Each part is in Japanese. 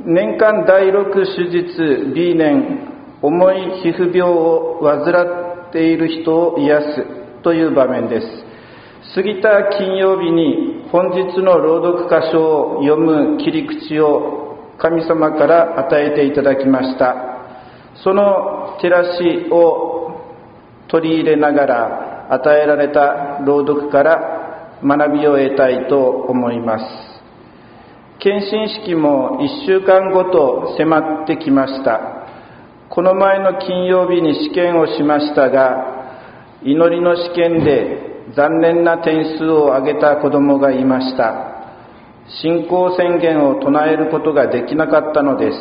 年間第6手術 B 年重い皮膚病を患っている人を癒すという場面です。過ぎた金曜日に本日の朗読箇所を読む切り口を神様から与えていただきました。その照らしを取り入れながら与えられた朗読から学びを得たいと思います。献身式も1週間ごと迫ってきました。この前の金曜日に試験をしましたが、祈りの試験で残念な点数を上げた子供がいました。信仰宣言を唱えることができなかったのです。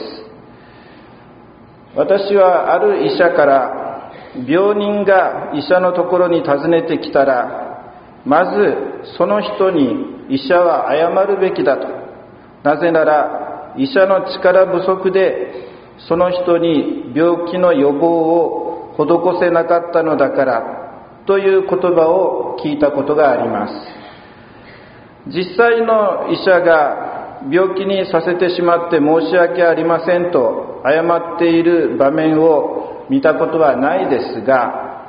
私はある医者から病人が医者のところに訪ねてきたら、まずその人に医者は謝るべきだと。なぜなら医者の力不足でその人に病気の予防を施せなかったのだからという言葉を聞いたことがあります。実際の医者が病気にさせてしまって申し訳ありませんと謝っている場面を見たことはないですが、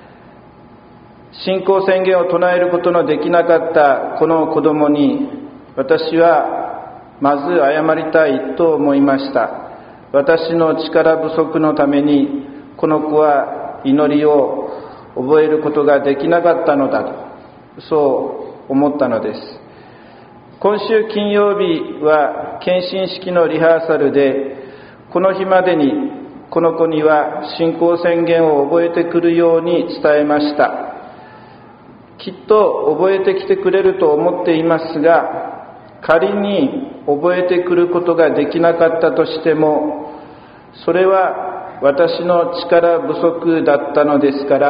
信仰宣言を唱えることのできなかったこの子供に私はまず謝りたいと思いました。私の力不足のためにこの子は祈りを覚えることができなかったのだと、そう思ったのです。今週金曜日は献身式のリハーサルで、この日までにこの子には信仰宣言を覚えてくるように伝えました。きっと覚えてきてくれると思っていますが、仮に覚えてくることができなかったとしても、それは私の力不足だったのですから、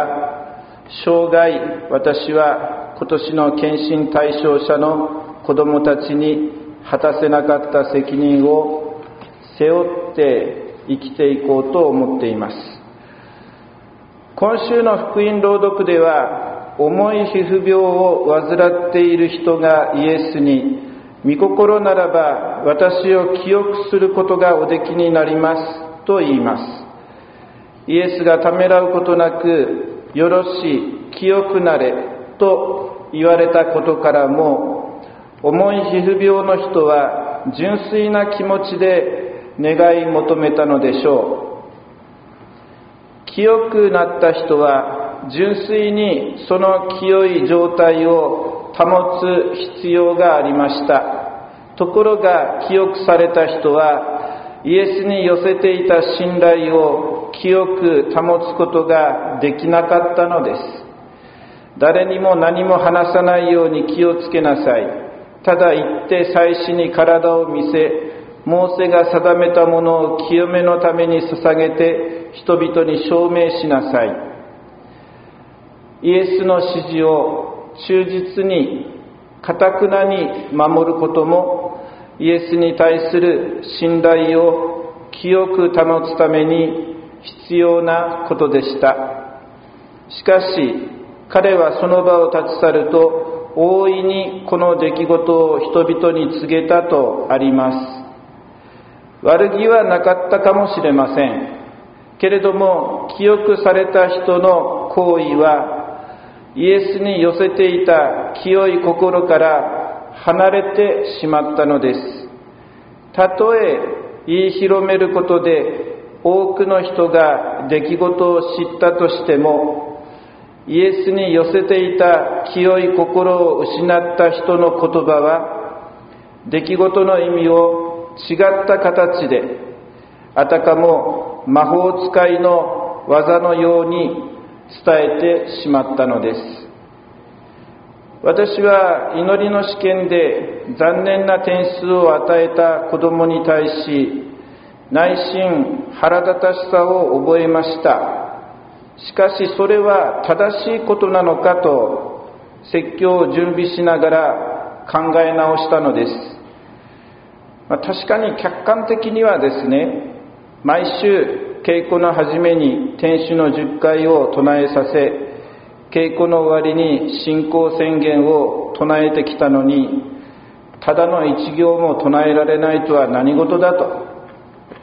生涯私は今年の献身対象者の子どもたちに果たせなかった責任を背負って生きていこうと思っています。今週の福音朗読では、重い皮膚病を患っている人がイエスに、御心ならば私を清くすることがおできになりますと言います。イエスがためらうことなく、よろしい、清くなれと言われたことからも、重い皮膚病の人は純粋な気持ちで願い求めたのでしょう。清くなった人は純粋にその清い状態を保つ必要がありました。ところが清くされた人はイエスに寄せていた信頼を清く保つことができなかったのです。誰にも何も話さないように気をつけなさい。ただ行って祭司に体を見せ、モーセが定めたものを清めのために捧げて人々に証明しなさい。イエスの指示を忠実に堅くなに守ることも、イエスに対する信頼を清く保つために必要なことでした。しかし彼はその場を立ち去ると、大いにこの出来事を人々に告げたとあります。悪気はなかったかもしれませんけれども、清くされた人の行為はイエスに寄せていた清い心から離れてしまったのです。たとえ言い広めることで多くの人が出来事を知ったとしても、イエスに寄せていた清い心を失った人の言葉は、出来事の意味を違った形で、あたかも魔法使いの技のように伝えてしまったのです。私は祈りの試験で残念な点数を与えた子供に対し、内心腹立たしさを覚えました。しかしそれは正しいことなのかと説教を準備しながら考え直したのです。確かに客観的にはですね、毎週稽古の初めに天主の10回を唱えさせ、稽古の終わりに信仰宣言を唱えてきたのに、ただの一行も唱えられないとは何事だと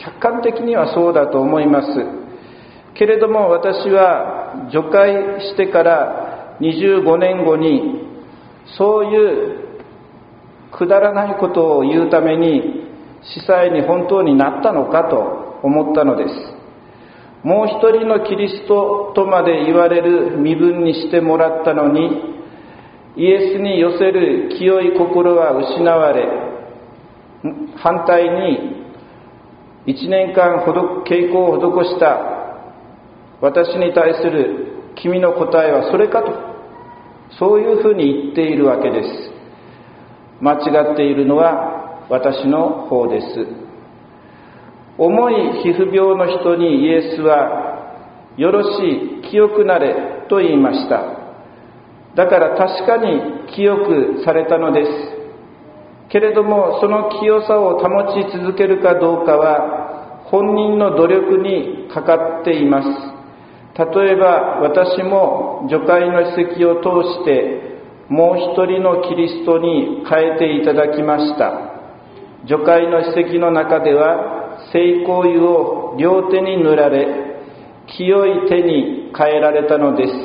客観的にはそうだと思います。けれども私は除会してから25年後にそういうくだらないことを言うために司祭に本当になったのかと思ったのです。もう一人のキリストとまで言われる身分にしてもらったのに、イエスに寄せる清い心は失われ、反対に1年間稽古を施した私に対する君の答えはそれかと、そういうふうに言っているわけです。間違っているのは私の方です。重い皮膚病の人にイエスはよろしい、清くなれと言いました。だから確かに清くされたのです。けれどもその清さを保ち続けるかどうかは本人の努力にかかっています。例えば私も除会の遺跡を通してもう一人のキリストに変えていただきました。除会の遺跡の中では聖香油を両手に塗られ、清い手に変えられたのです。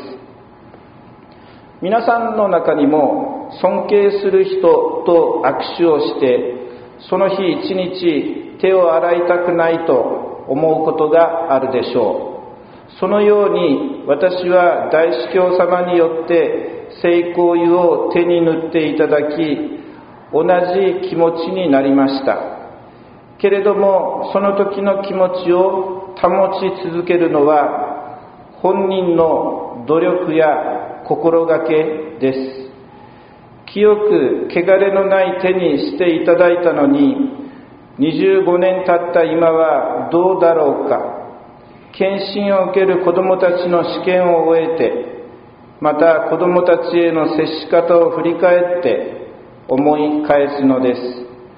皆さんの中にも尊敬する人と握手をしてその日一日手を洗いたくないと思うことがあるでしょう。そのように私は大司教様によって聖香油を手に塗っていただき、同じ気持ちになりました。けれどもその時の気持ちを保ち続けるのは本人の努力や心がけです。清く汚れのない手にしていただいたのに、25年経った今はどうだろうか。検診を受ける子どもたちの試験を終えて、また子どもたちへの接し方を振り返って思い返すのです。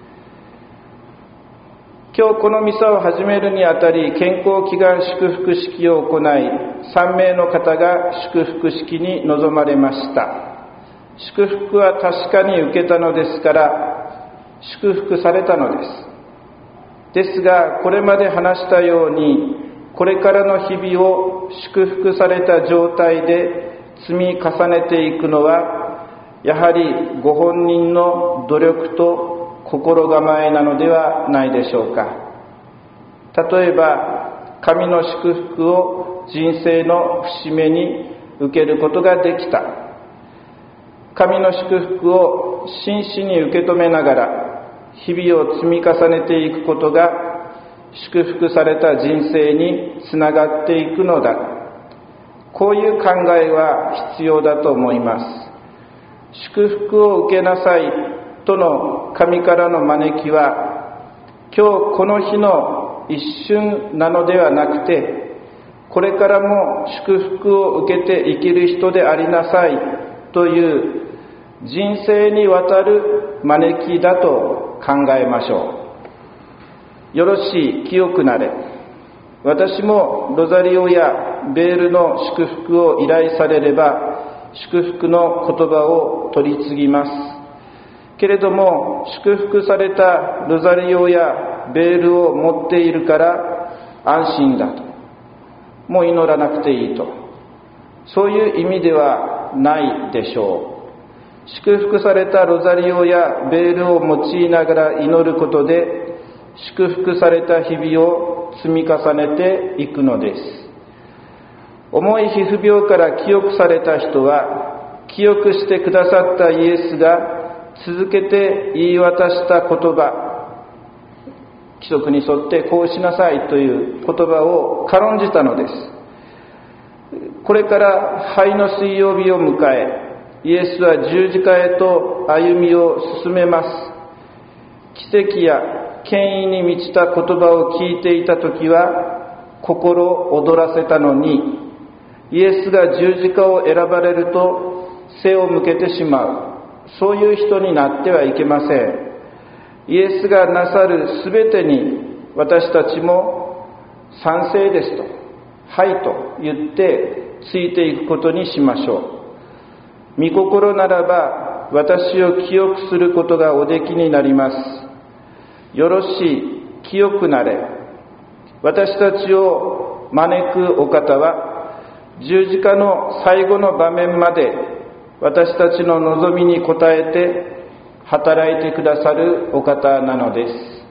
今日このミサを始めるにあたり、健康祈願祝福式を行い、3名の方が祝福式に臨まれました。祝福は確かに受けたのですから、祝福されたのです。ですが、これまで話したように、これからの日々を祝福された状態で積み重ねていくのは、やはりご本人の努力と心構えなのではないでしょうか。例えば神の祝福を人生の節目に受けることができた。神の祝福を真摯に受け止めながら日々を積み重ねていくことが祝福された人生につながっていくのだ。こういう考えは必要だと思います。祝福を受けなさいとの神からの招きは、今日この日の一瞬なのではなくて、これからも祝福を受けて生きる人でありなさいという人生にわたる招きだと考えましょう。よろしい、清くなれ。私もロザリオやベールの祝福を依頼されれば、祝福の言葉を取り次ぎます。けれども祝福されたロザリオやベールを持っているから安心だと、もう祈らなくていいと、そういう意味ではないでしょう。祝福されたロザリオやベールを用いながら祈ることで祝福された日々を積み重ねていくのです。重い皮膚病から清くされた人は、清くしてくださったイエスが続けて言い渡した言葉、規則に沿ってこうしなさいという言葉を軽んじたのです。これから灰の水曜日を迎え、イエスは十字架へと歩みを進めます。奇跡や権威に満ちた言葉を聞いていたときは心躍らせたのに、イエスが十字架を選ばれると背を向けてしまう、そういう人になってはいけません。イエスがなさるすべてに私たちも賛成ですと、はいと言ってついていくことにしましょう。御心ならば私を清くすることがおできになります。よろしい、清くなれ。 私たちを招くお方は、十字架の最後の場面まで私たちの望みに応えて働いてくださるお方なのです。